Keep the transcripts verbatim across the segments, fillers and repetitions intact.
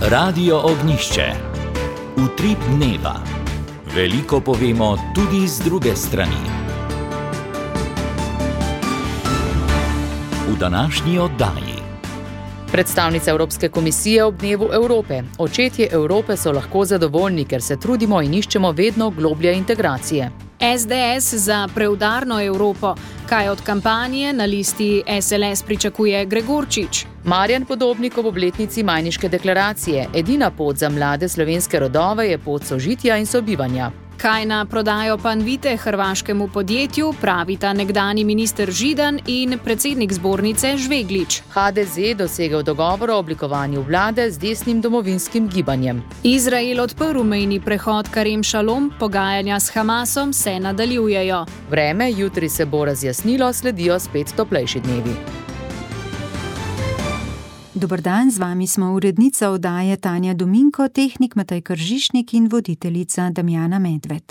Radio Ognjišče. Utrip dneva. Veliko povemo tudi z druge strani. V današnji oddaji. Predstavnica Evropske komisije ob dnevu Evrope. Očetje Evrope so lahko zadovoljni, ker se trudimo in iščemo vedno globlje integracije. S D S za preudarno Evropo. Kaj od kampanje na listi S L S pričakuje Gregorčič? Marjan Podobnik ob obletnici Majniške deklaracije. Edina pot za mlade slovenske rodove je pot sožitja in sobivanja. Kaj na prodajo Panvite hrvaškemu podjetju pravita nekdanji minister Židan in predsednik zbornice Žveglič. H D Z dosegel dogovor o oblikovanju vlade z desnim domovinskim gibanjem. Izrael odprl mejni prehod Karem Šalom, pogajanja s Hamasom se nadaljujejo. Vreme, jutri se bo razjasnilo, sledijo spet toplejši dnevi. Dober dan, z vami smo urednica oddaje Tanja Dominko, tehnik Matej Kržišnik in voditeljica Damjana Medved.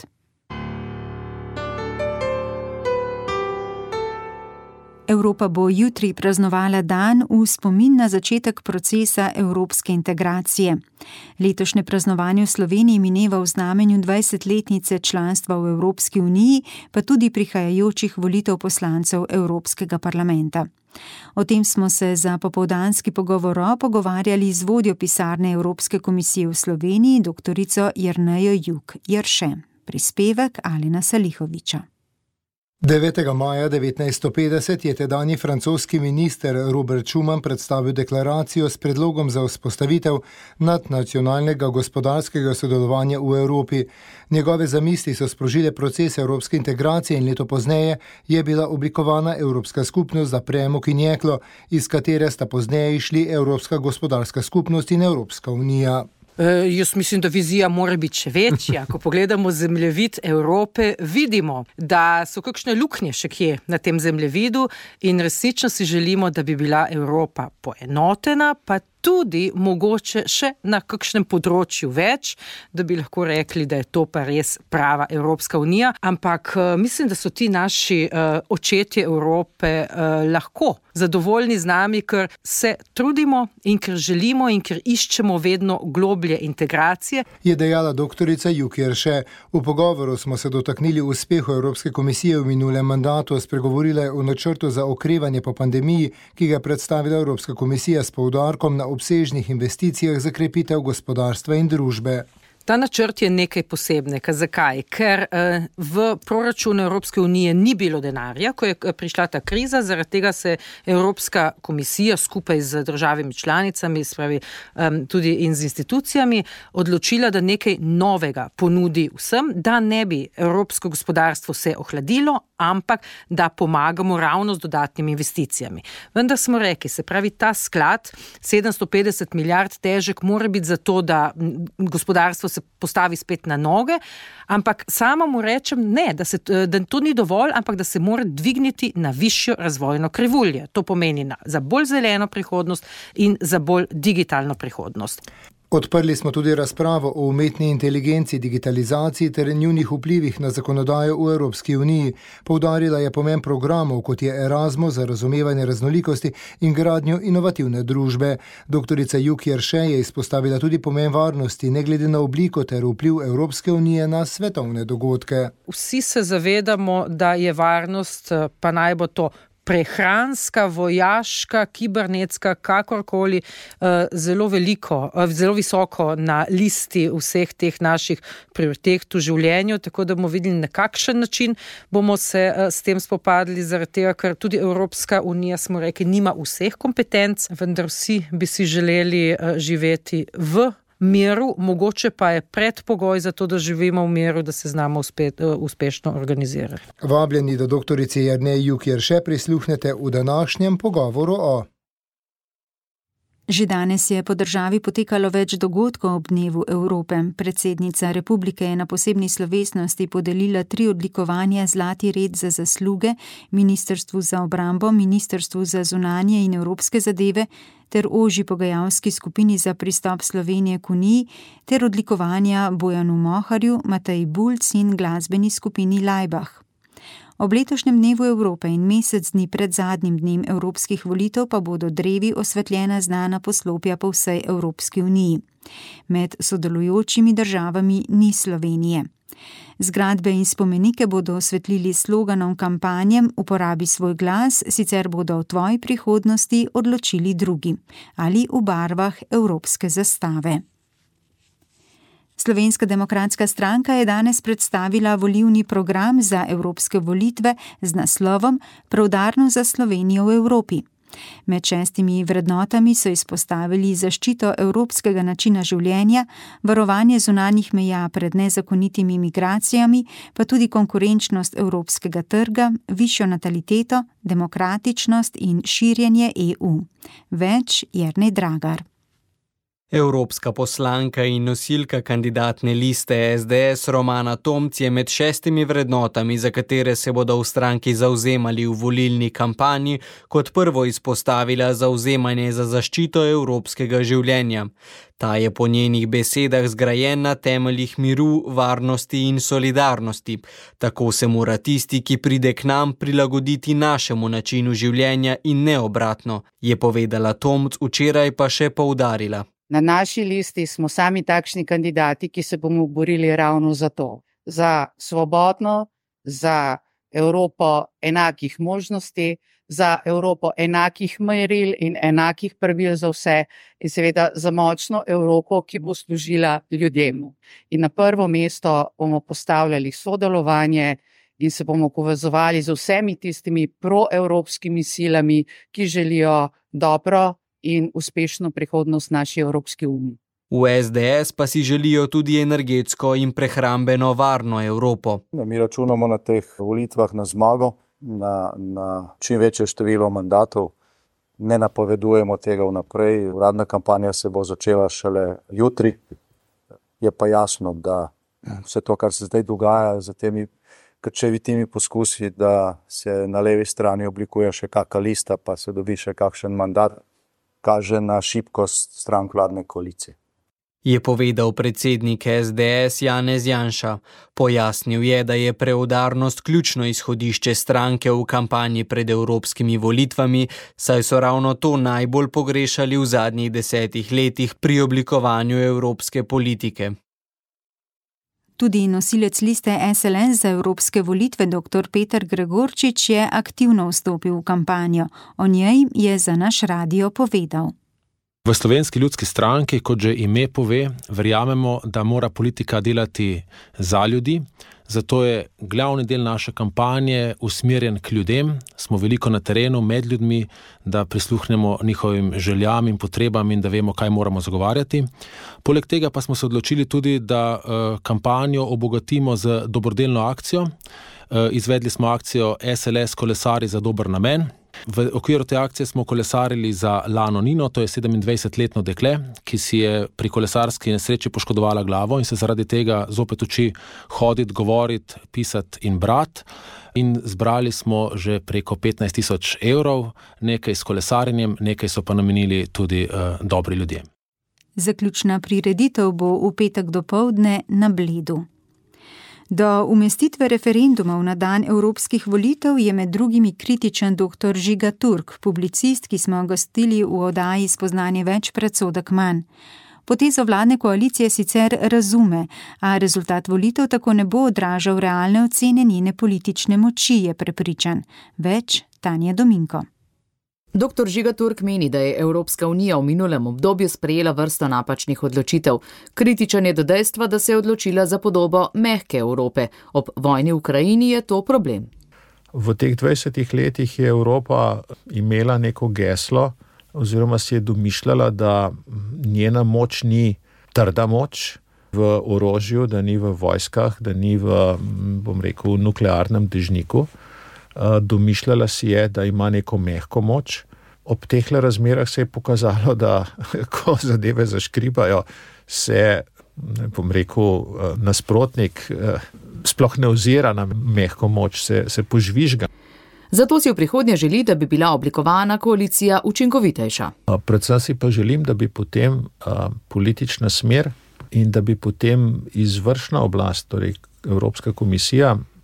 Evropa bo jutri praznovala dan v spomin na začetek procesa evropske integracije. Letošnje praznovanje v Sloveniji mineva v znamenju dvajsetletnice članstva v Evropski uniji, pa tudi prihajajočih volitev poslancev Evropskega parlamenta. O tem smo se za popoldanski pogovor pogovarjali z vodjo pisarne Evropske komisije v Sloveniji, doktorico Jernejo Juk Jerše. Prispevek Alena Salihoviča. devetega maja devetnajststo petdeset je tedanji francoski minister Robert Schuman predstavil deklaracijo s predlogom za vzpostavitev nadnacionalnega gospodarskega sodelovanja v Evropi. Njegove zamisli so sprožile proces evropske integracije in leto pozneje je bila oblikovana Evropska skupnost za premog in jeklo, iz katere sta pozneje išli Evropska gospodarska skupnost in Evropska unija. Uh, jaz mislim, da vizija mora biti še večja. Ko pogledamo zemljevid Evrope, vidimo, da so kakšne luknje še kje na tem zemljevidu in resnično si želimo, da bi bila Evropa poenotena, pa tudi mogoče še na kakšnem področju več, da bi lahko rekli, da je to pa res prava Evropska unija. Ampak uh, mislim, da so ti naši uh, očetje Evrope uh, lahko zadovoljni z nami, ker se trudimo in ker želimo in ker iščemo vedno globlje integracije. Je dejala doktorica Juk Jerše. V pogovoru smo se dotaknili uspehu Evropske komisije v minulem mandatu, spregovorila je o načrtu za okrevanje po pandemiji, ki ga je predstavila Evropska komisija s poudarkom na obsežnih investicijah za krepitev gospodarstva in družbe. Ta načrt je nekaj posebnega. Zakaj? Ker eh, v proračunu Evropske unije ni bilo denarja, ko je prišla ta kriza, zaradi tega se Evropska komisija skupaj z državami članicami, spravi, um, tudi in z institucijami, odločila, da nekaj novega ponudi vsem, da ne bi evropsko gospodarstvo se ohladilo, ampak da pomagamo ravno z dodatnimi investicijami. Vendar smo rekli, se pravi, ta sklad, sedemsto petdeset milijard težek, mora biti zato, da gospodarstvo se postavi spet na noge, ampak sama mu rečem ne, da, se, da to ni dovolj, ampak da se mora dvigniti na višjo razvojno krivuljo. To pomeni na, za bolj zeleno prihodnost in za bolj digitalno prihodnost. Odprli smo tudi razpravo o umetni inteligenci, digitalizaciji ter njunih vplivih na zakonodajo v Evropski uniji. Poudarila je pomen programov, kot je Erasmus za razumevanje raznolikosti in gradnjo inovativne družbe. Doktorica Juk Jerše je izpostavila tudi pomen varnosti, ne glede na obliko ter vpliv Evropske unije na svetovne dogodke. Vsi se zavedamo, da je varnost, pa naj bo to prehranska, vojaška, kibernetska, kakorkoli, zelo veliko, zelo visoko na listi vseh teh naših prioritet v življenju, tako da bomo videli, na kakšen način bomo se s tem spopadli, zaradi tega, ker tudi Evropska unija, smo rekli, nima vseh kompetenc, vendar vsi bi si želeli živeti v miru, mogoče pa je predpogoj za to, da živimo v miru, da se znamo uspet, uspešno organizirati. Vabljeni do doktorice Jerneje Juk Jerše prisluhnete v današnjem pogovoru o... Že danes je po državi potekalo več dogodkov ob dnevu Evrope. Predsednica republike je na posebni slovesnosti podelila tri odlikovanja Zlati red za zasluge Ministrstvu za obrambo, Ministrstvu za zunanje in evropske zadeve ter ožji pogajalski skupini za pristop Slovenije k Uniji ter odlikovanja Bojanu Moharju, Mateji Bulc in glasbeni skupini Laibach. Ob letošnjem dnevu Evrope in mesec dni pred zadnjim dnem evropskih volitev pa bodo drevi osvetljena znana poslopja po vsej Evropski uniji. Med sodelujočimi državami ni Slovenije. Zgradbe in spomenike bodo osvetlili sloganom kampanjem Uporabi svoj glas, sicer bodo o tvoji prihodnosti odločili drugi ali v barvah evropske zastave. Slovenska demokratska stranka je danes predstavila volilni program za evropske volitve z naslovom Preudarno za Slovenijo v Evropi. Med šestimi vrednotami so izpostavili zaščito evropskega načina življenja, varovanje zunanjih meja pred nezakonitimi migracijami, pa tudi konkurenčnost evropskega trga, višjo nataliteto, demokratičnost in širjenje E U. Več Jernej Dragar. Evropska poslanka in nosilka kandidatne liste S D S Romana Tomc je med šestimi vrednotami, za katere se bodo v stranki zavzemali v volilni kampanji, kot prvo izpostavila zavzemanje za zaščito evropskega življenja. Ta je po njenih besedah zgrajen na temeljih miru, varnosti in solidarnosti. Tako se mora tisti, ki pride k nam, prilagoditi našemu načinu življenja in ne obratno, je povedala Tomc, včeraj pa še poudarila. Na naši listi smo sami takšni kandidati, ki se bomo borili ravno za to. Za svobodno, za Evropo enakih možnosti, za Evropo enakih meril in enakih pravil za vse in seveda za močno Evropo, ki bo služila ljudem. In na prvo mesto bomo postavljali sodelovanje in se bomo povezovali z vsemi tistimi proevropskimi silami, ki želijo dobro in uspešno prihodnost naši Evropski uniji. V S D S pa si želijo tudi energetsko in prehrambeno varno Evropo. Mi računamo na teh volitvah na zmago, na, na čim večje število mandatov. Ne napovedujemo tega vnaprej. Uradna kampanja se bo začela šele jutri. Je pa jasno, da vse to, kar se zdaj dogaja z temi krčevitimi poskusi, da se na levi strani oblikuje še kakšna lista, pa se dobi še kakšen mandat, kaže na šibkost strank vladne koalicije. Je povedal predsednik S D S Janez Janša. Pojasnil je, da je preudarnost ključno izhodišče stranke v kampanji pred evropskimi volitvami, saj so ravno to najbolj pogrešali v zadnjih desetih letih pri oblikovanju evropske politike. Tudi nosilec liste S L S za evropske volitve dr. Peter Gregorčič je aktivno vstopil v kampanjo. O njej je za naš radio povedal. V Slovenski ljudski stranki, kot že ime pove, verjamemo, da mora politika delati za ljudi, zato je glavni del naše kampanje usmerjen k ljudem, smo veliko na terenu med ljudmi, da prisluhnemo njihovim željam in potrebam in da vemo, kaj moramo zagovarjati. Poleg tega pa smo se odločili tudi, da uh, kampanjo obogatimo z dobrodelno akcijo. Uh, izvedli smo akcijo S L S kolesari za dober namen. V okviru te akcije smo kolesarili za Lano Nino, to je sedemindvajsetletno dekle, ki si je pri kolesarski nesreči poškodovala glavo in se zaradi tega zopet uči hoditi, govoriti, pisati in brati. In zbrali smo že preko petnajst tisoč evrov, nekaj s kolesarjenjem, nekaj so pa namenili tudi uh, dobri ljudje. Zaključna prireditev bo v petek dopoldne na Bledu. Do umestitve referendumov na dan evropskih volitev je med drugimi kritičen dr. Žiga Turk, publicist, ki smo gostili v oddaji Spoznanje več, predsodek manj. Potezo vladne koalicije sicer razume, a rezultat volitev tako ne bo odražal realne ocene njene politične moči, je prepričan. Več Tanja Dominko. doktor Žiga Turk meni, da je Evropska unija v minulem obdobju sprejela vrsto napačnih odločitev. Kritičen je do dejstva, da se je odločila za podobo mehke Evrope. Ob vojni v Ukrajini je to problem. V teh dvajsetih letih je Evropa imela neko geslo oziroma si je domišljala, da njena moč ni trda moč v orožju, da ni v vojskah, da ni v, bom rekel, nuklearnem dežniku. Domišljala si je, da ima neko mehko moč. Ob tehle razmerah se je pokazalo, da ko zadeve zaškribajo, se, bom rekel, nasprotnik sploh ne ozira na mehko moč, se, se požvižga. Zato si v prihodnje želi, da bi bila oblikovana koalicija učinkovitejša. Predvsem si pa želim, da bi potem politična smer in da bi potem izvršna oblast, torej Evropska komisija,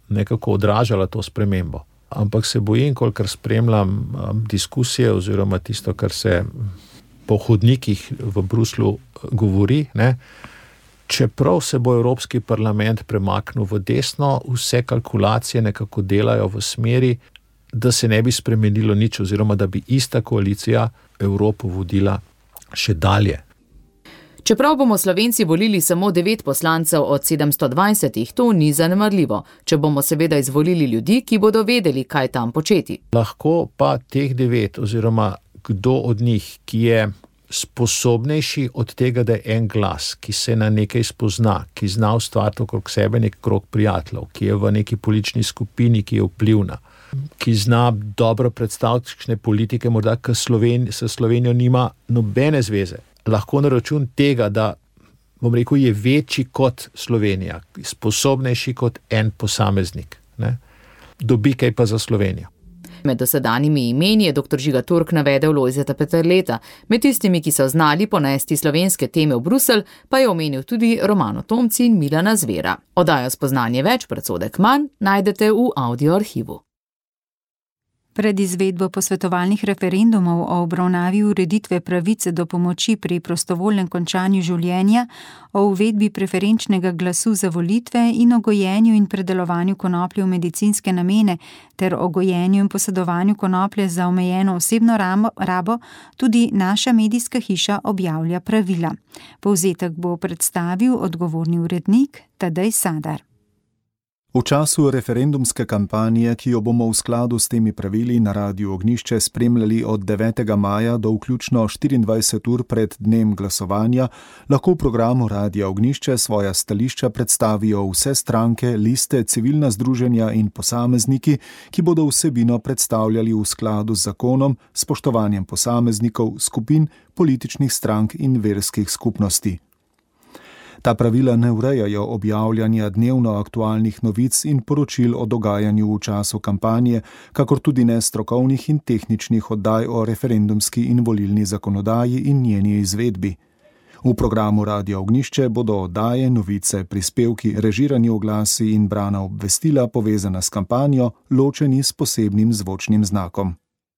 nekako odražala to spremembo. Ampak se bojim, kolikor spremljam diskusije oziroma tisto, kar se po hodnikih v Bruslju govori, ne, čeprav se bo Evropski parlament premaknil v desno, vse kalkulacije nekako delajo v smeri, da se ne bi spremenilo nič oziroma da bi ista koalicija Evropo vodila še dalje. Čeprav bomo Slovenci volili samo devet poslancev od sedemsto dvajsetih, to ni zanemarljivo, če bomo seveda izvolili ljudi, ki bodo vedeli, kaj tam početi. Lahko pa teh devet oziroma kdo od njih, ki je sposobnejši od tega, da je en glas, ki se na nekaj spozna, ki zna ustvariti okrog sebe nek krog prijateljev, ki je v neki politični skupini, ki je vplivna, ki zna dobro predstaviti kakšne politike, morda k Sloveniji, s Slovenijo nima nobene zveze. Lahko na račun tega, da, bom rekel, je večji kot Slovenija, sposobnejši kot en posameznik, ne, dobi kaj pa za Slovenijo. Med dosedanjimi imeni je doktor Žiga Turk navedel Lojzeta Peterleta, med tistimi, ki so znali ponesti slovenske teme v Bruselj, pa je omenil tudi Romano Tomci in Milana Zvera. Oddajo Spoznanje več, predsodek manj, najdete v audio arhivu. Pred izvedbo posvetovalnih referendumov o obravnavi ureditve pravice do pomoči pri prostovoljnem končanju življenja, o uvedbi preferenčnega glasu za volitve in o gojenju in predelovanju konoplje v medicinske namene ter o gojenju in posedovanju konoplje za omejeno osebno rabo, tudi naša medijska hiša objavlja pravila. Povzetek bo predstavil odgovorni urednik Tadej Sadar. V času referendumske kampanje, ki jo bomo v skladu s temi pravili na Radiu Ognjišče spremljali od devetega maja do vključno štiriindvajset ur pred dnem glasovanja, lahko v programu Radia Ognjišče svoja stališča predstavijo vse stranke, liste, civilna združenja in posamezniki, ki bodo vsebino predstavljali v skladu z zakonom, spoštovanjem posameznikov, skupin, političnih strank in verskih skupnosti. Ta pravila ne urejajo objavljanja dnevno aktualnih novic in poročil o dogajanju v času kampanje, kakor tudi ne strokovnih in tehničnih oddaj o referendumski in volilni zakonodaji in njeni izvedbi. V programu Radia Ognjišče bodo oddaje, novice, prispevki, režirani oglasi in brana obvestila povezana s kampanjo, ločeni s posebnim zvočnim znakom.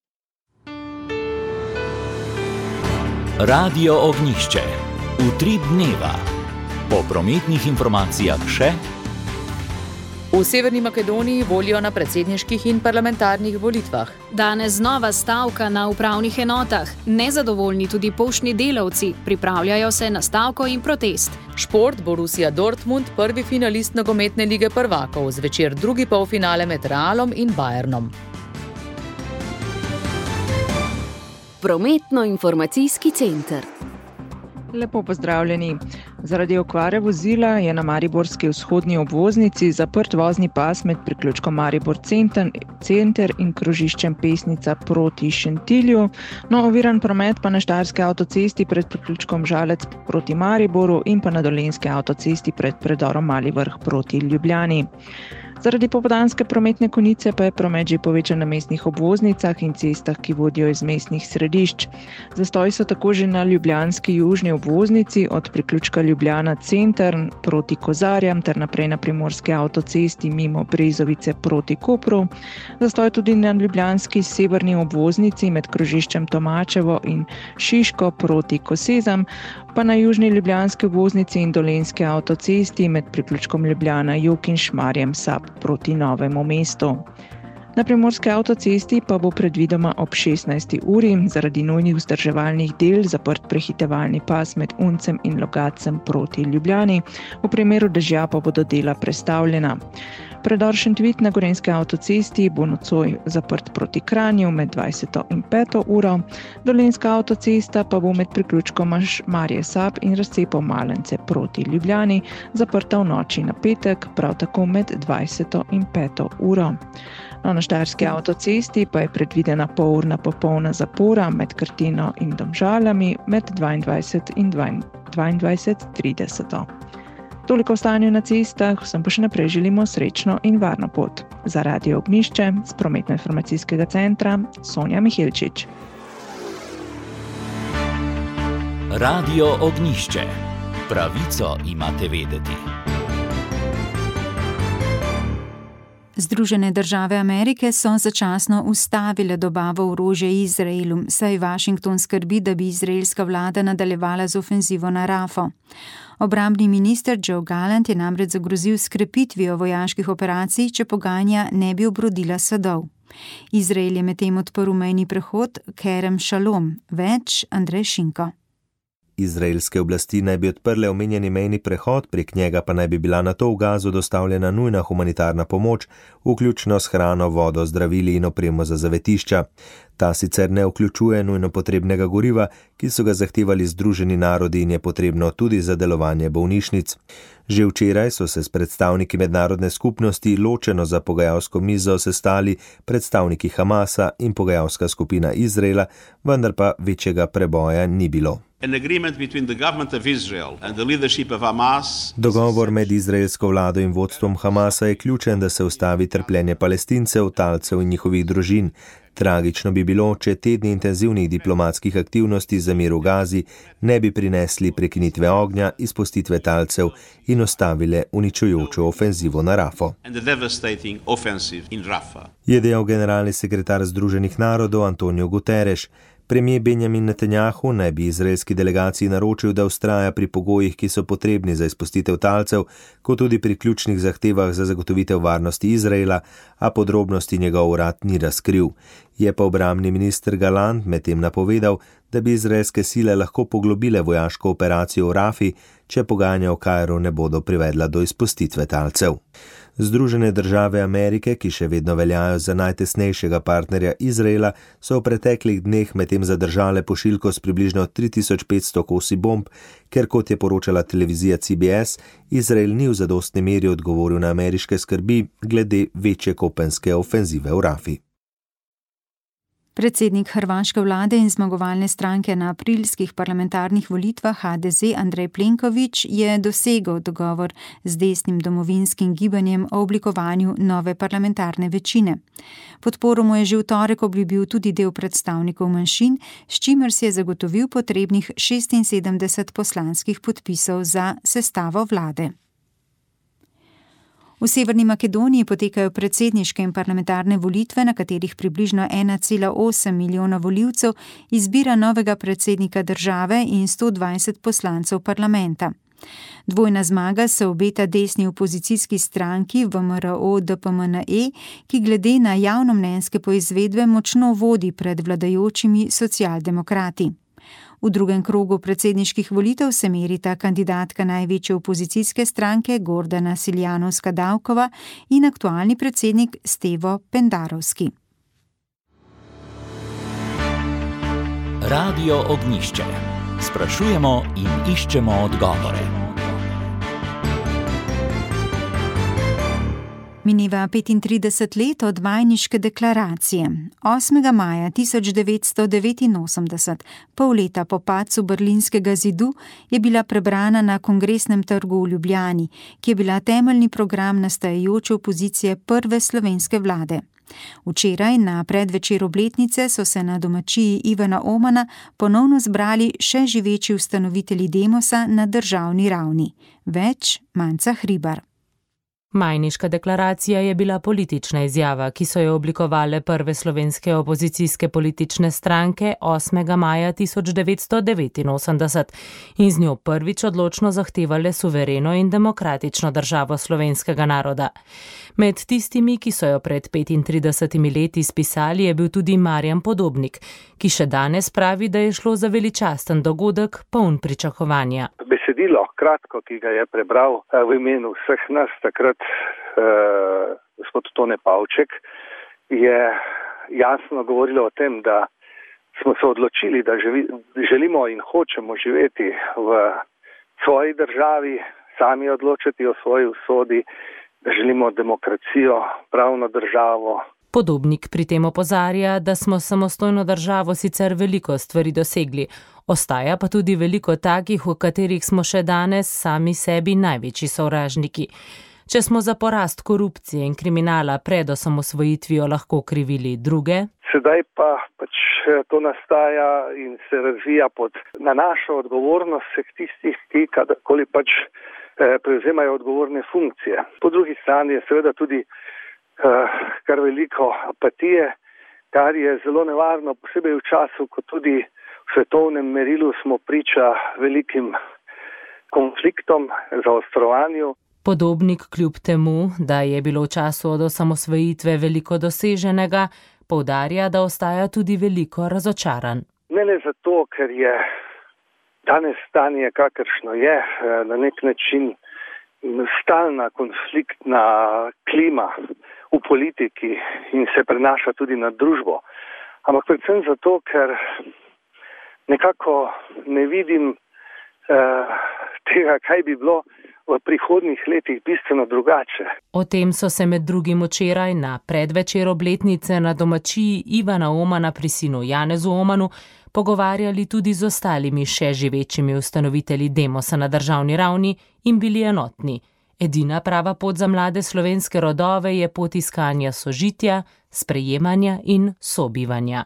Radio Ognjišče. Utrip dneva. Po prometnih informacijah še. V Severni Makedoniji volijo na predsedniških in parlamentarnih volitvah. Danes znova stavka na upravnih enotah. Nezadovoljni tudi poštni delavci. Pripravljajo se na stavko in protest. Šport, Borussia Dortmund, prvi finalist nogometne lige prvakov, zvečer drugi polfinale med Realom in Bayernom. Prometno-informacijski center. Lepo pozdravljeni. Zaradi okvare vozila je na mariborski vzhodni obvoznici zaprt vozni pas med priključkom Maribor center in krožiščem Pesnica proti Šentilju, no oviran promet pa na Štajerski avtocesti pred priključkom Žalec proti Mariboru in pa na Dolenjski avtocesti pred predorom Mali Vrh proti Ljubljani. Zaradi popoldanske prometne konice pa je promet že povečan na mestnih obvoznicah in cestah, ki vodijo iz mestnih središč. Zastoji so tako že na ljubljanski južni obvoznici od priključka Ljubljana center proti Kozarjam ter naprej na primorski avtocesti mimo Brezovice proti Kopru. Zastoj tudi na ljubljanski severni obvoznici med krožiščem Tomačevo in Šiško proti Kosezam, pa na južni ljubljanski obvoznici in dolenjski avtocesti med priključkom Ljubljana Jug in Šmarjem Sap proti Novemu mestu. Na primorski avtocesti pa bo predvidoma ob šestnajsti uri zaradi nujnih vzdrževalnih del zaprt prehitevalni pas med Uncem in Logatcem proti Ljubljani, v primeru dežja pa bodo dela prestavljena. Predor Šentvid na gorenjski avtocesti bo nocoj zaprt proti Kranju med dvajseto in peto uro, dolenjska avtocesta pa bo med priključkom Šmarje Sap in razcepom Malence proti Ljubljani zaprta v noči na petek, prav tako med dvajseto in peto uro. No, na Štajerski avtocesti pa je predvidena polurna popolna zapora med Krtino in Domžalami med dvaindvajset in dvaindvajset trideset. Toliko o stanju na cestah, vsem pa še naprej želimo srečno in varno pot. Za Radio Ognjišče z prometno-informacijskega centra Sonja Mihelčič. Radio Ognjišče. Pravico imate vedeti. Združene države Amerike so začasno ustavile dobavo orožja Izraelu, saj Washington skrbi, da bi izraelska vlada nadaljevala z ofenzivo na Rafo. Obrambni minister Joe Gallant je namreč zagrozil s krepitvijo vojaških operacij, če pogajanja ne bi obrodila sadov. Izrael je medtem odprl mejni prehod Kerem Shalom. Več Andrej Šinko. Izraelske oblasti naj bi odprle omenjeni mejni prehod, prek njega pa naj bi bila nato v Gazo dostavljena nujna humanitarna pomoč, vključno s hrano, vodo, zdravili in opremo za zavetišča. Ta sicer ne vključuje nujno potrebnega goriva, ki so ga zahtevali Združeni narodi in je potrebno tudi za delovanje bolnišnic. Že včeraj so se s predstavniki mednarodne skupnosti ločeno za pogajalsko mizo sestali predstavniki Hamasa in pogajalska skupina Izraela, vendar pa večjega preboja ni bilo. Dogovor med izraelsko vlado in vodstvom Hamasa je ključen, da se ustavi trpljenje Palestincev, talcev in njihovih družin. Tragično bi bilo, če tedni intenzivnih diplomatskih aktivnosti za mir v Gazi ne bi prinesli prekinitve ognja, izpustitve talcev in ostavile uničujočo ofenzivo na Rafo. Je dejal generalni sekretar Združenih narodov Antonio Guterres. Premijer Benjamin Netanjahu naj bi izraelski delegaciji naročil, da vztraja pri pogojih, ki so potrebni za izpustitev talcev, kot tudi pri ključnih zahtevah za zagotovitev varnosti Izraela, a podrobnosti njegov urad ni razkril. Je pa obrambni minister Gallant medtem napovedal, da bi izraelske sile lahko poglobile vojaško operacijo v Rafi, če pogajanja v Kairu ne bodo privedla do izpustitve talcev. Združene države Amerike, ki še vedno veljajo za najtesnejšega partnerja Izraela, so v preteklih dneh medtem zadržale pošiljko s približno tri tisoč petsto kosi bomb, ker, kot je poročala televizija C B S, Izrael ni v zadostni meri odgovoril na ameriške skrbi glede večje kopenske ofenzive v Rafi. Predsednik hrvaške vlade in zmagovalne stranke na aprilskih parlamentarnih volitvah H D Z Andrej Plenković je dosegel dogovor z desnim domovinskim gibanjem o oblikovanju nove parlamentarne večine. Podporo mu je že v torek obljubil tudi del predstavnikov manjšin, s čimer si je zagotovil potrebnih šestinsedemdeset poslanskih podpisov za sestavo vlade. V Severni Makedoniji potekajo predsedniške in parlamentarne volitve, na katerih približno ena cela osem milijona volivcev izbira novega predsednika države in sto dvajset poslancev parlamenta. Dvojna zmaga se obeta desni opozicijski stranki V M R O D P M N E, ki glede na javnomnenjske poizvedbe močno vodi pred vladajočimi socialdemokrati. V drugem krogu predsedniških volitev se merita kandidatka največje opozicijske stranke Gordana Siljanovska-Davkova in aktualni predsednik Stevo Pendarovski. Radio Ognjišče. Sprašujemo in iščemo odgovore. Mineva petintrideset let od Majniške deklaracije. osmega maja tisoč devetsto devetinosemdeset, pol leta po padcu Berlinskega zidu, je bila prebrana na Kongresnem trgu v Ljubljani, ki je bila temeljni program nastajajoče opozicije prve slovenske vlade. Včeraj na predvečer obletnice so se na domačiji Ivana Omana ponovno zbrali še živeči ustanovitelji Demosa na državni ravni. Več Manca Hribar. Majniška deklaracija je bila politična izjava, ki so jo oblikovale prve slovenske opozicijske politične stranke osmega maja tisoč devetsto devetinosemdeset in z njo prvič odločno zahtevale suvereno in demokratično državo slovenskega naroda. Med tistimi, ki so jo pred petintridesetimi leti spisali, je bil tudi Marjan Podobnik, ki še danes pravi, da je šlo za veličasten dogodek, poln pričakovanja. Besedilo, kratko, ki ga je prebral v imenu vseh nas takrat eh, gospod Tone Pavček, je jasno govorilo o tem, da smo se odločili, da živi, želimo in hočemo živeti v svoji državi, sami odločiti o svoji usodi, da želimo demokracijo, pravno državo. Podobnik pri tem opozarja, da smo samostojno državo sicer veliko stvari dosegli, ostaja pa tudi veliko takih, v katerih smo še danes sami sebi največji sovražniki. Če smo za porast korupcije in kriminala pred osamosvojitvijo lahko krivili druge, sedaj pa pač to nastaja in se razvija pod, na našo odgovornost vseh tistih, ki kadarkoli pač prevzemajo odgovorne funkcije. Po drugi strani je seveda tudi kar veliko apatije, kar je zelo nevarno, posebej v času, ko tudi v svetovnem merilu smo priča velikim konfliktom, zaostrovanju. Podobnik kljub temu, da je bilo v času od osamosvojitve veliko doseženega, poudarja, da ostaja tudi veliko razočaran. Ne le zato, ker je danes stanje, kakršno je, na nek način stalna konfliktna klima v politiki in se prenaša tudi na družbo. Ampak predvsem zato, ker nekako ne vidim eh, tega, kaj bi bilo v prihodnjih letih bistveno drugače. O tem so se med drugim včeraj na predvečer obletnice na domačiji Ivana Omana pri sinu Janezu Omanu pogovarjali tudi z ostalimi še živečimi ustanovitelji Demosa na državni ravni in bili enotni. Edina prava pot za mlade slovenske rodove je pot iskanja sožitja, sprejemanja in sobivanja.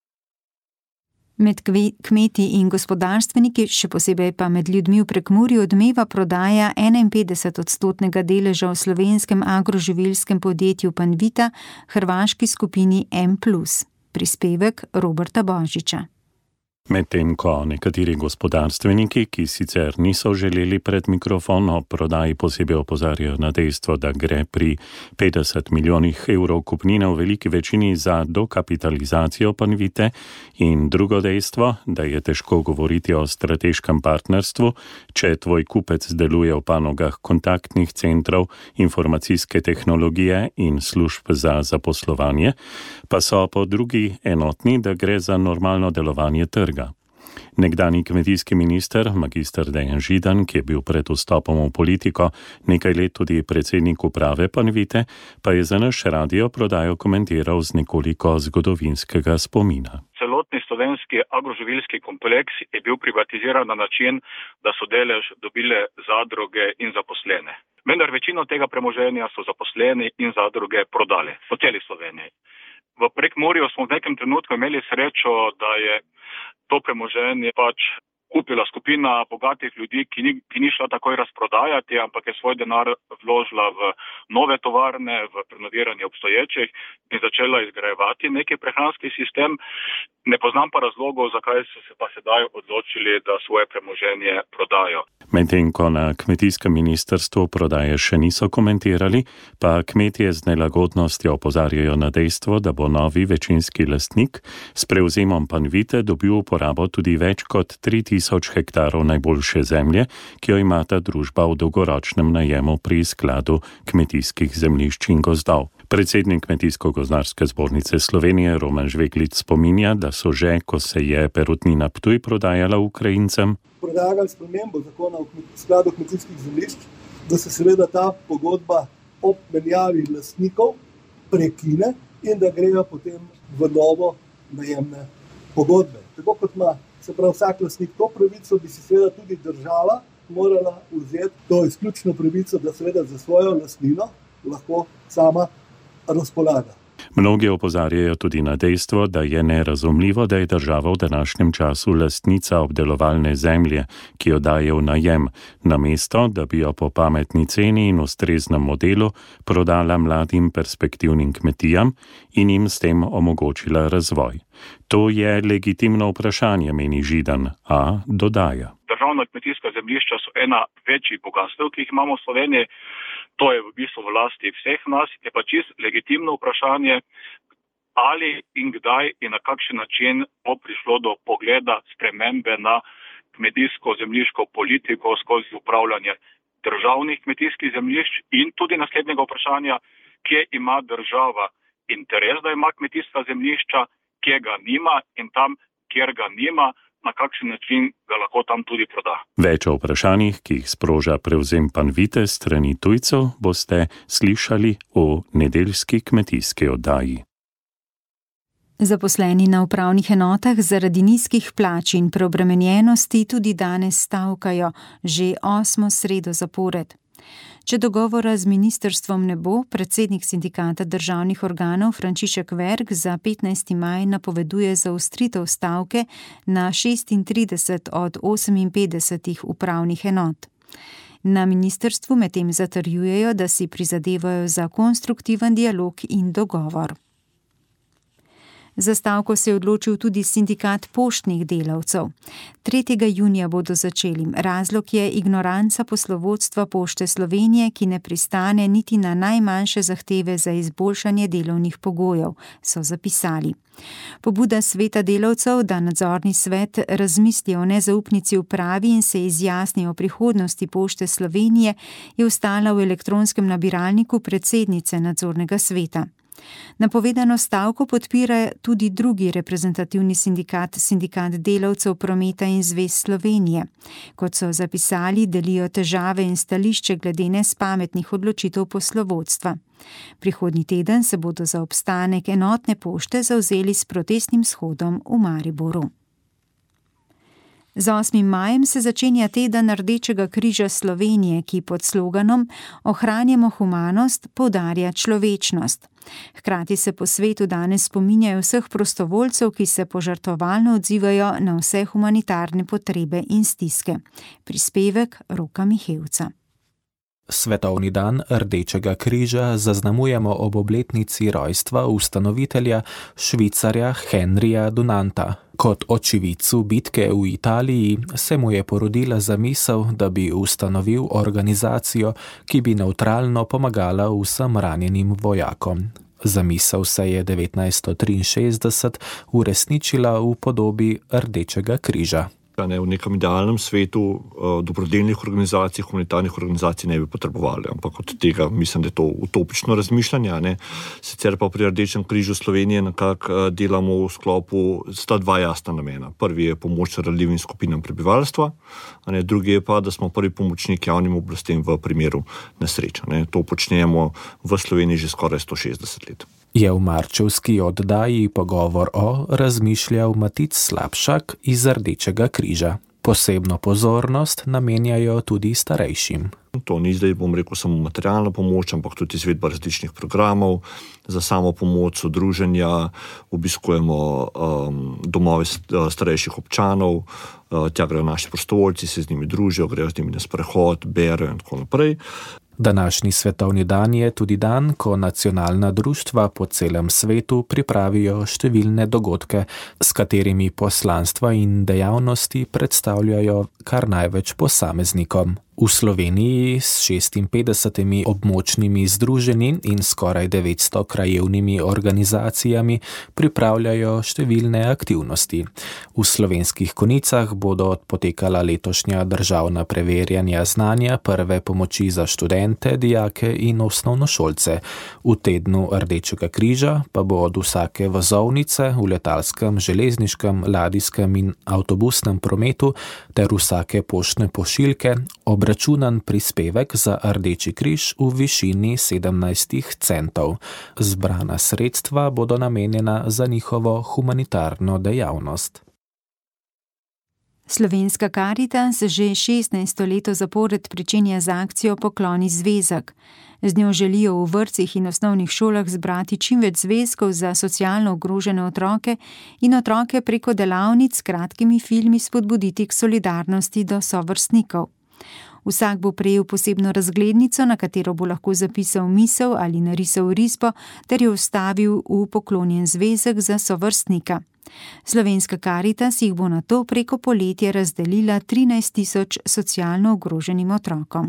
Med kmeti in gospodarstveniki, še posebej pa med ljudmi v Prekmurju, odmeva prodaja enainpetdeset odstotnega deleža v slovenskem agroživilskem podjetju Panvita, hrvaški skupini M plus. Prispevek Roberta Božiča. Medtem ko nekateri gospodarstveniki, ki sicer niso želeli pred mikrofon o prodaji, posebej opozarjajo na dejstvo, da gre pri petdeset milijonih evrov kupnine v veliki večini za dokapitalizacijo Panvite, in drugo dejstvo, da je težko govoriti o strateškem partnerstvu, če tvoj kupec deluje v panogah kontaktnih centrov, informacijske tehnologije in služb za zaposlovanje, pa so po drugi enotni, da gre za normalno delovanje trga. Nekdani kmetijski minister, magister Dejan Židan, ki je bil pred vstopom v politiko nekaj let tudi predsednik uprave Panvite, pa je za naš radio prodajo komentiral z nekoliko zgodovinskega spomina. Celotni slovenski agroživilski kompleks je bil privatiziran na način, da so delež dobile zadruge in zaposlene. Vendar večino tega premoženja so zaposleni in zadruge prodali po celi Sloveniji. V Prekmurju smo v nekem trenutku imeli srečo, da je to premoženje pač kupila skupina bogatih ljudi, ki ni, ki ni šla takoj razprodajati, ampak je svoj denar vložila v nove tovarne, v prenoviranje obstoječih in začela izgrajevati neki prehranski sistem. Ne poznam pa razlogov, zakaj so se pa sedaj odločili, da svoje premoženje prodajo. Medtem ko na kmetijskem ministrstvu prodaje še niso komentirali, pa kmetje z nelagodnostjo opozarjajo na dejstvo, da bo novi večinski lastnik s prevzemom Panvite dobil uporabo tudi več kot tri tisoč hektarov najboljše zemlje, ki jo imata družba v dolgoročnem najemu pri skladu kmetijskih zemljišč in gozdov. Predsednik Kmetijsko-gozdarske zbornice Slovenije Roman Žveglic spominja, da so že, ko se je Perutnina Ptuj prodajala Ukrajincem, predlagali spremembo zakona o skladu kmetijskih zemljišč, da se seveda ta pogodba ob menjavi lastnikov prekine in da grejo potem v novo najemne pogodbe. Tako kot ima se pravi vsak lastnik to pravico, bi si seveda tudi država morala vzeti to izključno pravico, da seveda za svojo lastnino lahko sama razpolaga. Mnogi opozarjajo tudi na dejstvo, da je nerazumljivo, da je država v današnjem času lastnica obdelovalne zemlje, ki jo daje v najem, namesto da bi jo po pametni ceni in ustreznem modelu prodala mladim perspektivnim kmetijam in jim s tem omogočila razvoj. To je legitimno vprašanje, meni Židan, a dodaja. Državna kmetijska zemljišča so ena večjih bogatstev, ki jih imamo v Sloveniji. To je v bistvu v lasti vseh nas, je pa čisto legitimno vprašanje, ali in kdaj in na kakšen način bo prišlo do pogleda spremembe na kmetijsko-zemljiško politiko skozi upravljanje državnih kmetijskih zemljišč in tudi naslednjega vprašanja, kje ima država interes, da ima kmetijska zemljišča, kje ga nima in tam, kjer ga nima, na kakšen način ga lahko tam tudi proda. Več o vprašanjih, ki jih sproža prevzem Panvite strani tujcev, boste slišali v nedeljski kmetijski oddaji. Zaposleni na upravnih enotah zaradi nizkih plač in preobremenjenosti tudi danes stavkajo že osmo sredo zapored. Če dogovora z ministrstvom ne bo, predsednik sindikata državnih organov Frančišek Verk za petnajsti maj napoveduje zaostritev stavke na šestintrideset od oseminpetdesetih upravnih enot. Na ministrstvu medtem zatrjujejo, da si prizadevajo za konstruktiven dialog in dogovor. Za stavko se je odločil tudi sindikat poštnih delavcev. tretjega junija bodo začeli. Razlog je ignoranca poslovodstva Pošte Slovenije, ki ne pristane niti na najmanjše zahteve za izboljšanje delovnih pogojev, so zapisali. Pobuda sveta delavcev, da nadzorni svet razmisli o nezaupnici upravi in se izjasni o prihodnosti Pošte Slovenije, je ostala v elektronskem nabiralniku predsednice nadzornega sveta. Napovedano stavko podpira tudi drugi reprezentativni sindikat, sindikat delavcev prometa in zvez Slovenije. Kot so zapisali, delijo težave in stališče glede nespametnih odločitev poslovodstva. Prihodnji teden se bodo za obstanek enotne pošte zavzeli s protestnim shodom v Mariboru. Z osmim majem se začenja teden Rdečega križa Slovenije, ki pod sloganom Ohranjamo humanost poudarja človečnost. Hkrati se po svetu danes spominjajo vseh prostovoljcev, ki se požrtvovalno odzivajo na vse humanitarne potrebe in stiske. Prispevek Roka Mihevca. Svetovni dan Rdečega križa zaznamujemo ob obletnici rojstva ustanovitelja Švicarja Henrija Dunanta. Kot očividcu bitke v Italiji se mu je porodila zamisel, da bi ustanovil organizacijo, ki bi nevtralno pomagala vsem ranjenim vojakom. Zamisel se je devetnajststo triinšestdeset uresničila v podobi Rdečega križa. Ne, v nekem idealnem svetu uh, dobrodelnih organizacij, humanitarnih organizacij ne bi potrebovali, ampak od tega mislim, da je to utopično razmišljanje. Ne. Sicer pa pri Rdečem križu Slovenije nekako uh, delamo v sklopu sta dva jasna namena. Prvi je pomoč ranljivim skupinam prebivalstva, a ne, drugi je pa, da smo prvi pomočnik javnim oblastem v primeru nesreč. Ne. To počnemo v Sloveniji že skoraj sto šestdeset let. Je v marčevski oddaji Pogovor o razmišljal Matic Slapšak iz Rdečega križa. Posebno pozornost namenjajo tudi starejšim. To ni zdaj, bom rekel, samo materialna pomoč, ampak tudi izvedba različnih programov za samo pomoč, druženja, obiskujemo um, domove starejših občanov, uh, tja grejo naši prostovoljci, se z njimi družijo, grejo z njimi na sprehod, berejo in tako naprej. Današnji svetovni dan je tudi dan, ko nacionalna društva po celem svetu pripravijo številne dogodke, s katerimi poslanstva in dejavnosti predstavljajo kar največ posameznikom. V Sloveniji s šestinpetdesetimi območnimi združenji in skoraj devetsto krajevnimi organizacijami pripravljajo številne aktivnosti. V Slovenskih Konicah bodo potekala letošnja državna preverjanja znanja prve pomoči za študente, dijake in osnovnošolce. V tednu Rdečega križa pa bo od vsake vozovnice v letalskem, železniškem, ladijskem in avtobusnem prometu ter vsake poštne pošiljke obračunan prispevek za Rdeči križ v višini sedemnajst centov. Zbrana sredstva bodo namenjena za njihovo humanitarno dejavnost. Slovenska Karitas že šestnajsto leto zapored pričenja z akcijo Pokloni zvezek. Z njo želijo v vrtcih in osnovnih šolah zbrati čim več zvezkov za socialno ogrožene otroke in otroke preko delavnic s kratkimi filmi spodbuditi k solidarnosti do sovrstnikov. Vsak bo prejel posebno razglednico, na katero bo lahko zapisal misel ali narisal risbo, ter jo vstavil v poklonjen zvezek za sovrstnika. Slovenska Karitas jih bo nato preko poletja razdelila trinajst tisoč socialno ogroženim otrokom.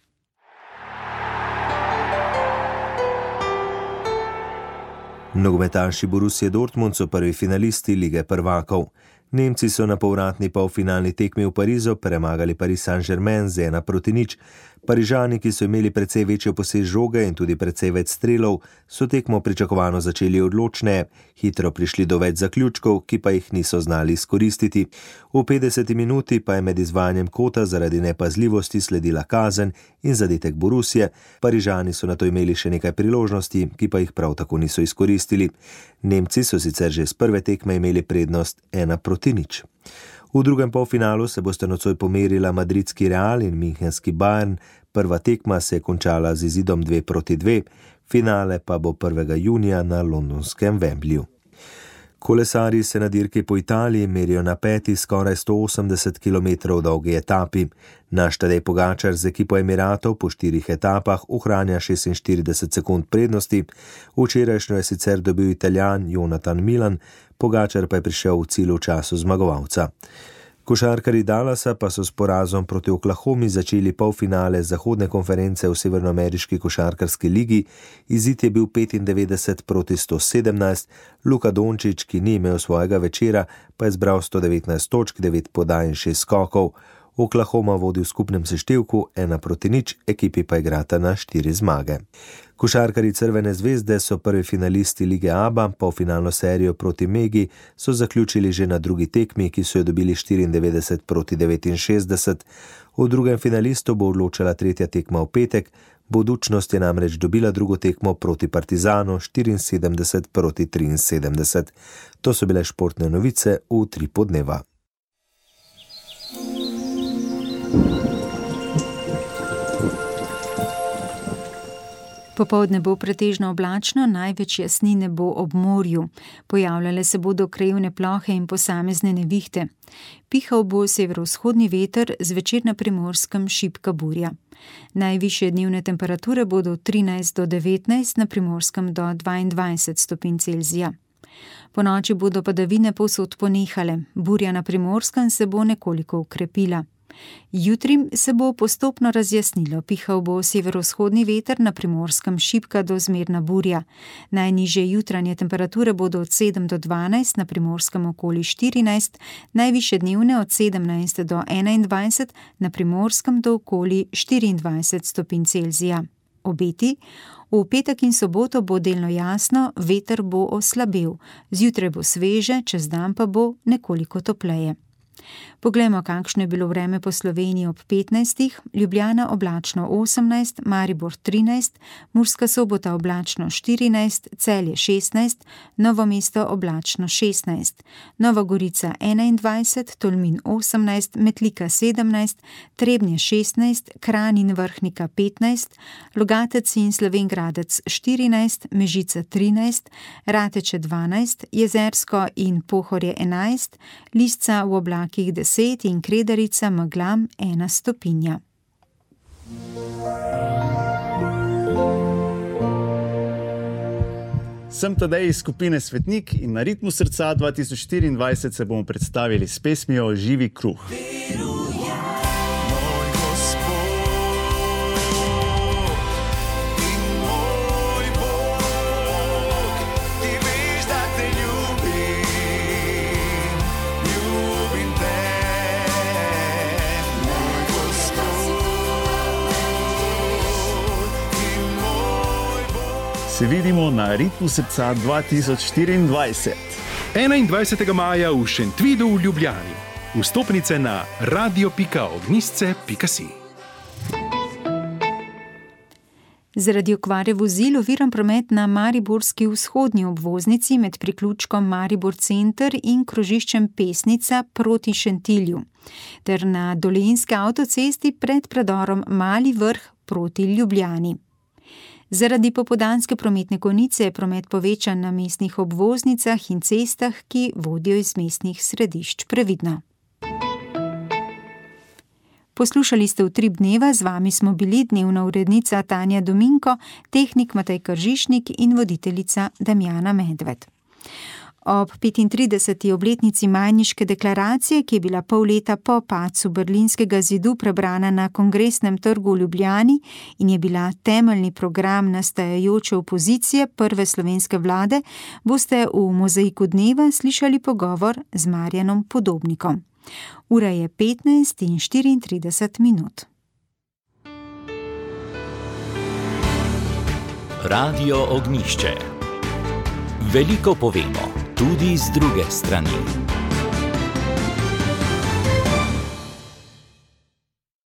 Nogometaši Borussije Dortmund so prvi finalisti Lige prvakov. Nemci so na povratni polfinalni tekmi v Parizu premagali Paris Saint-Germain z ena proti nič. Parižani, ki so imeli precej večjo posest žoge in tudi precej več strelov, so tekmo pričakovano začeli odločneje, hitro prišli do več zaključkov, ki pa jih niso znali izkoristiti. V petdeseti minuti pa je med izvajanjem kota zaradi nepazljivosti sledila kazen in zadetek Borussije. Parižani so nato imeli še nekaj priložnosti, ki pa jih prav tako niso izkoristili. Nemci so sicer že z prve tekme imeli prednost ena proti nič. V drugem polfinalu se bosta nocoj pomerila madridski Real in münchenski Bayern. Prva tekma se je končala z izidom dve proti dve, finale pa bo prvega junija na londonskem Wembleyu. Kolesarji se na dirki po Italiji merijo na peti skoraj sto osemdeset kilometrov dolgi etapi. Naš Tadej Pogačar z ekipo Emiratov po štirih etapah ohranja šestinštirideset sekund prednosti. Včerajšnjo je sicer dobil Italijan Jonathan Milan, Pogačar pa je prišel v cilj v času zmagovalca. Košarkarji Dallasa pa so s porazom proti Oklahomi začeli polfinale zahodne konference v Severnoameriški košarkarski ligi. Izid je bil petindevetdeset proti sto sedemnajst, Luka Dončić, ki ni imel svojega večera, pa je zbral sto devetnajst točk, devet podaj in šest skokov. Oklahoma vodi v skupnem seštevku ena proti nič, ekipi pa igrata na štiri zmage. Košarkarji Crvene zvezde so prvi finalisti lige A B A, polfinalno serijo proti Megi so zaključili že na drugi tekmi, ki so jo dobili štiriindevetdeset proti devetinšestdeset. V drugem finalistu bo odločala tretja tekma v petek, Budućnost je namreč dobila drugo tekmo proti Partizanu štiriinsedemdeset proti triinsedemdeset. To so bile športne novice v tri podneva. Popoldne bo pretežno oblačno, največ jasnine bo ob morju. Pojavljale se bodo krajevne plohe in posamezne nevihte. Pihal bo severovzhodni veter, zvečer na Primorskem šibka burja. Najvišje dnevne temperature bodo od trinajst do devetnajst, na Primorskem do dvaindvajset stopinj Celzija. Po noči bodo padavine povsod ponehale, burja na Primorskem se bo nekoliko ukrepila. Jutri se bo postopno razjasnilo, pihal bo severovzhodni veter, na Primorskem šibka do zmerna burja. Najnižje jutranje temperature bodo od sedem do dvanajst, na Primorskem okoli štirinajst, najvišje dnevne od sedemnajst do enaindvajset, na Primorskem do okoli štiriindvajset stopinj Celzija. Obeti: v petek in soboto bo delno jasno, veter bo oslabel, zjutraj bo sveže, čez dan pa bo nekoliko topleje. Poglejmo, kakšno je bilo vreme po Sloveniji ob petnajstih. Ljubljana oblačno osemnajst, Maribor trinajst, Murska Sobota oblačno štirinajst, Celje šestnajst, Novo mesto oblačno šestnajst, Nova Gorica enaindvajset, Tolmin osemnajst, Metlika sedemnajst, Trebnje šestnajst, Kranj in Vrhnika petnajst, Logatec in Slovenj Gradec štirinajst, Mežica trinajst, Rateče dvanajst, Jezersko in Pohorje enajst, Lisca v oblakih deset in Kredarica meglam ena stopinja. Sem Tadej iz skupine Svetnik in na Ritmu srca dva tisoč štiriindvajset se bomo predstavili s pesmijo Živi kruh. Se vidimo na Ritmu srca dva tisoč štiriindvajset. enaindvajsetega maja v Šentvidu v Ljubljani. Vstopnice na radio pika ognjišče pika si. Zaradi okvare vozil oviran promet na mariborski vzhodni obvoznici med priključkom Maribor center in krožiščem Pesnica proti Šentilju, ter na dolenjski avtocesti pred predorom Mali Vrh proti Ljubljani. Zaradi popoldanske prometne konice je promet povečan na mestnih obvoznicah in cestah, ki vodijo iz mestnih središč. Previdno. Poslušali ste Utrip dneva, z vami smo bili dnevna urednica Tanja Dominko, tehnik Matej Kržišnik in voditeljica Damjana Medved. Ob petintrideseti obletnici Majniške deklaracije, ki je bila pol leta po padcu Berlinskega zidu prebrana na Kongresnem trgu v Ljubljani in je bila temeljni program nastajajoče opozicije prve slovenske vlade, boste v Mozaiku dneva slišali pogovor z Marjanom Podobnikom. Ura je petnajst in štiriintrideset minut. Radio Ognjišče. Veliko povemo, tudi z druge strani.